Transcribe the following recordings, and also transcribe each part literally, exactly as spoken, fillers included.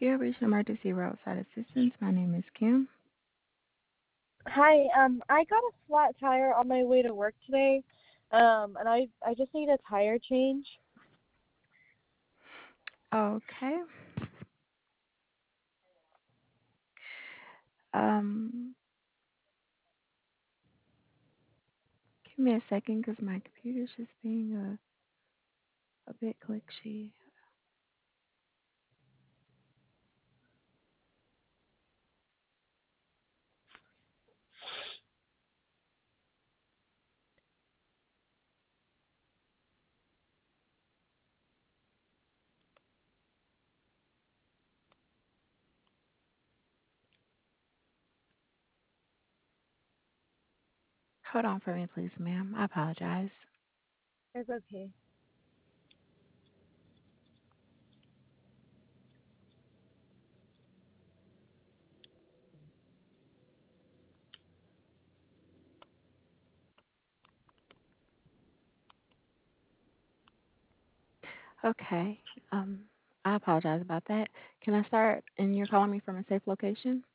You have reached emergency roadside assistance. My name is Kim. Hi, um, I got a flat tire on my way to work today, um, and I I just need a tire change. Okay. Um, Give me a second because my computer's just being a, a bit glitchy. Hold on for me, please, ma'am. I apologize. It's okay. Okay. Um, I apologize about that. Can I start? And you're calling me from a safe location?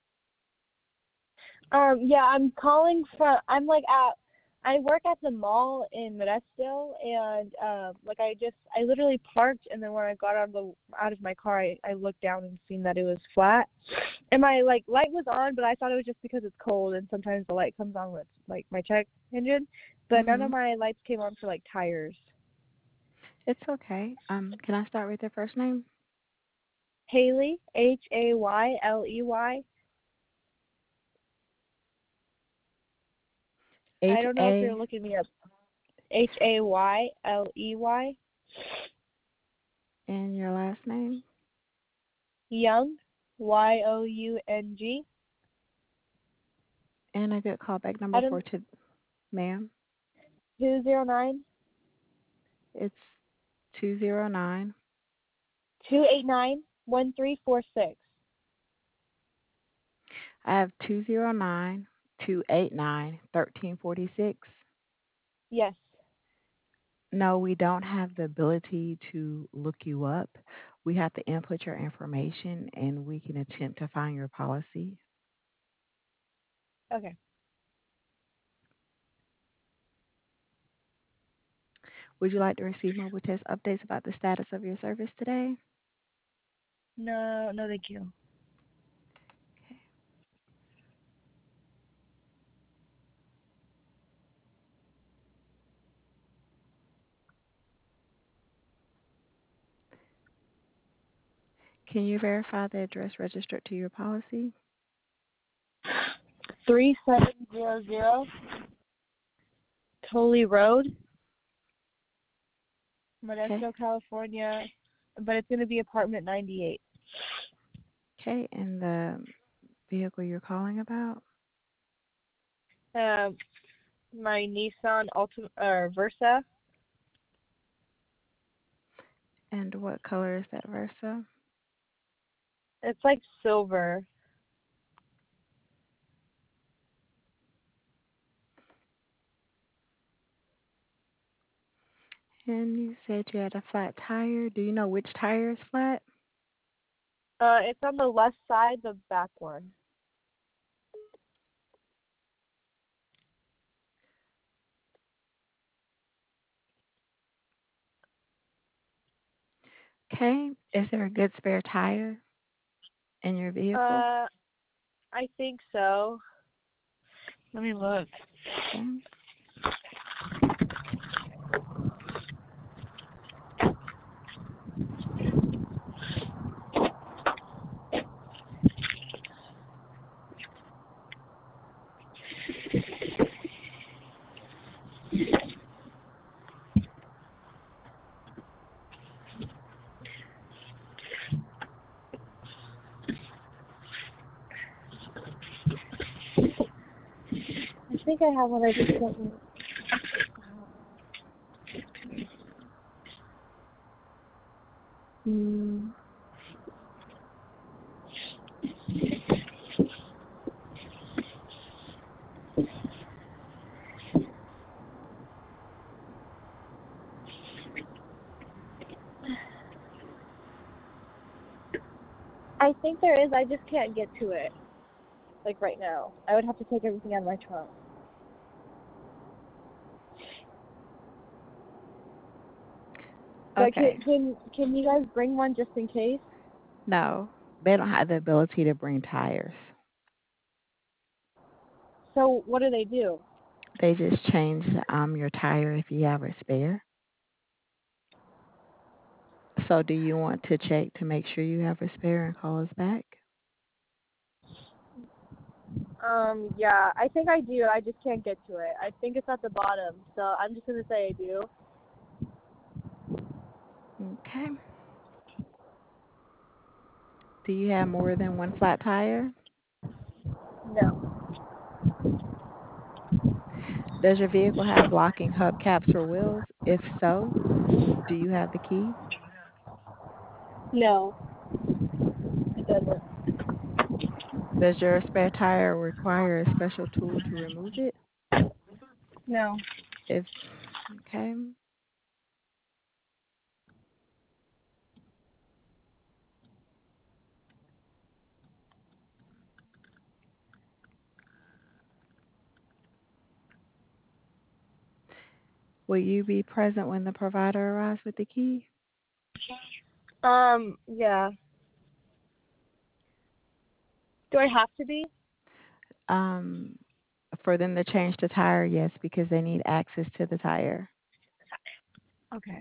Um, yeah, I'm calling from. I'm like at. I work at the mall in Modesto, and um, like I just I literally parked, and then when I got out of the out of my car, I, I looked down and seen that it was flat, and my like light was on, but I thought it was just because it's cold, and sometimes the light comes on with like my check engine, but none Mm-hmm. of my lights came on for like tires. It's okay. Um, can I start with your first name? Haley, H A Y L E Y. I H don't know if you're A looking me up. H A Y L E Y. and your last name? Young, Y O U N G. And a good callback I number don't for to ma'am. two zero nine It's two zero nine. two eight nine one three four six. I have two zero nine two eight nine thirteen forty six. Yes. No, we don't have the ability to look you up. We have to input your information and we can attempt to find your policy. Okay. Would you like to receive mobile test updates about the status of your service today? No, no, thank you. Can you verify the address registered to your policy? Three seven zero zero Coley Road, Okay. Modesto, California. But it's gonna be apartment ninety eight. Okay. And the vehicle you're calling about? Um, my Nissan Altima or Versa. And what color is that Versa? It's like silver. And you said you had a flat tire. Do you know which tire is flat? Uh, it's on the left side, the back one. Okay. Is there a good spare tire in your vehicle? Uh, I think so. Let me look. Okay. I think I have one. I just don't. Hmm. I think there is. I just can't get to it like right now. I would have to take everything out of my trunk. But can Okay. can can you guys bring one just in case? No, they don't have the ability to bring tires. So what do they do? They just change um your tire if you have a spare. So do you want to check to make sure you have a spare and call us back? Um, yeah, I think I do. I just can't get to it. I think it's at the bottom, so I'm just gonna say I do. Okay. Do you have more than one flat tire? No, Does your vehicle have locking hubcaps or wheels? If so, do you have the key? no, it doesn't. Does your spare tire require a special tool to remove it? No. If okay. Will you be present when the provider arrives with the key? Um, yeah. Do I have to be? Um, for them to change the tire, yes, because they need access to the tire. Okay.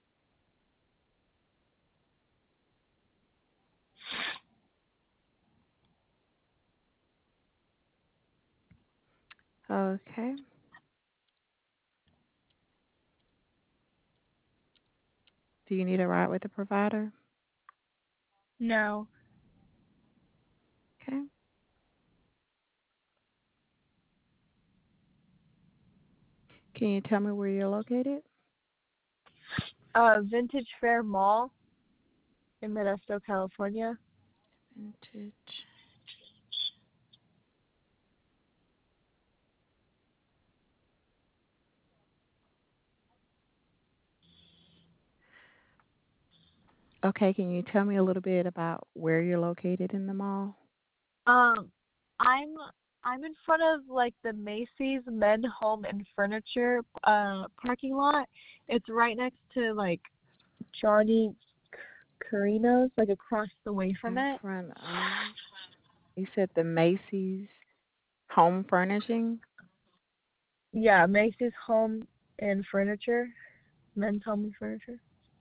Okay. Do you need a ride with the provider? No. Okay. Can you tell me where you're located? Uh, Vintage Fair Mall in Modesto, California. Vintage. Okay, can you tell me a little bit about where you're located in the mall? Um, I'm I'm in front of like the Macy's Men Home and Furniture uh parking lot. It's right next to like Johnny Carino's, like across the way from In it. front of, you said the Macy's Home Furnishing? Yeah, Macy's Home and Furniture, Men's Home and Furniture.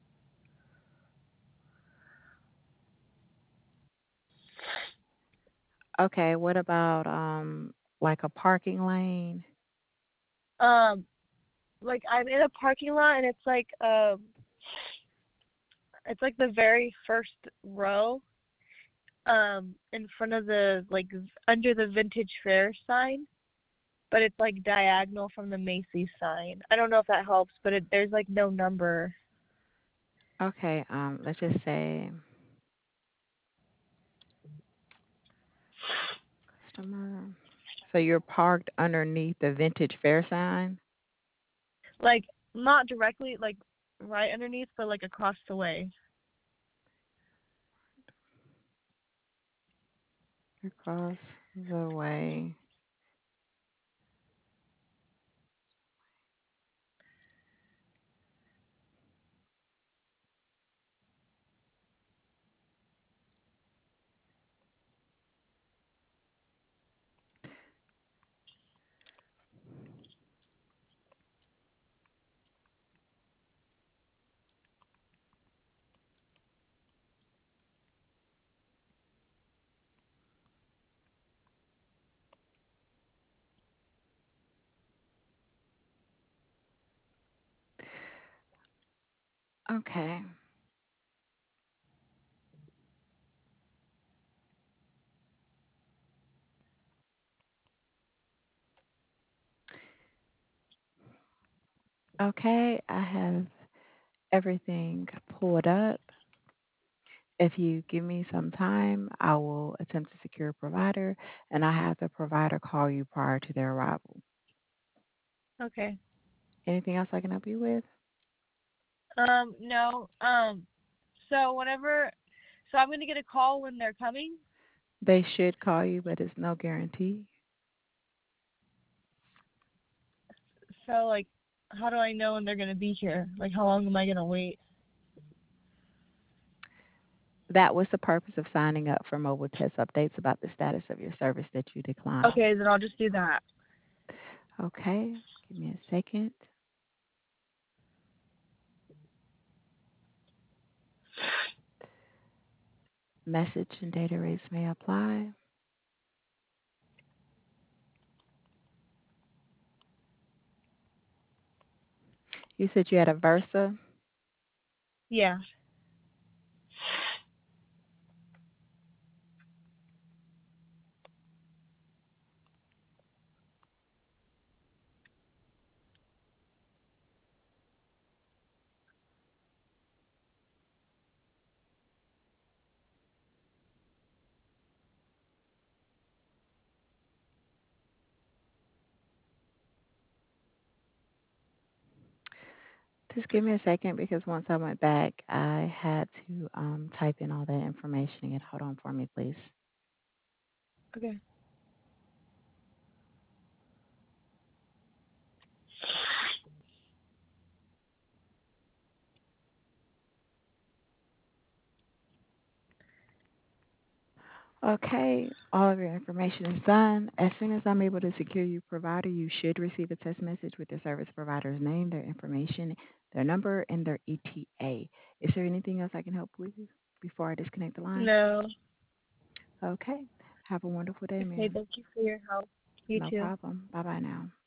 Okay, what about um like a parking lane? Um, like I'm in a parking lot and it's like um it's like the very first row um in front of the like v- under the Vintage Fair sign, but it's like diagonal from the Macy's sign. I don't know if that helps, but it, there's like no number. Okay, um let's just say customer. So you're parked underneath the Vintage Fair sign Like not directly like right underneath, but like across the way. across the way. Okay. Okay, I have everything pulled up. If you give me some time, I will attempt to secure a provider and I have the provider call you prior to their arrival. Okay. Anything else I can help you with? Um no. Um so whenever So I'm gonna get a call when they're coming. They should call you, but it's no guarantee. So like, how do I know when they're gonna be here? Like, how long am I gonna wait? That was the purpose of signing up for mobile test updates about the status of your service that you declined. Okay, then I'll just do that. Okay, give me a second. Message and data rates may apply. You said you had a Versa. Yeah. Just give me a second because once I went back, I had to um, type in all that information again. Hold on for me, please. Okay. Okay, all of your information is done. As soon as I'm able to secure your provider, you should receive a text message with your service provider's name, their information, their number, and their E T A. Is there anything else I can help with before I disconnect the line? No. Okay. Have a wonderful day, Okay. ma'am. Thank you for your help. You No too. problem. Bye bye now.